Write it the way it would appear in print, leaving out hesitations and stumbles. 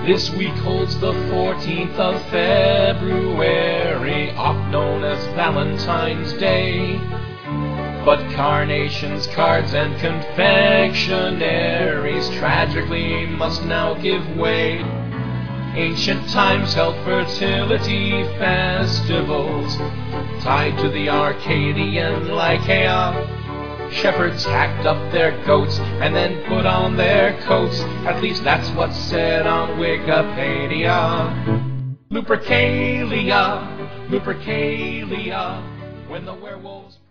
This week holds the 14th of February, oft known as Valentine's Day. But carnations, cards, and confectionaries tragically must now give way. Ancient times held fertility festivals tied to the Arcadian Lycaea. Shepherds hacked up their goats and then put on their coats. At least that's what's said on Wikipedia. Lupercalia, Lupercalia, when the werewolves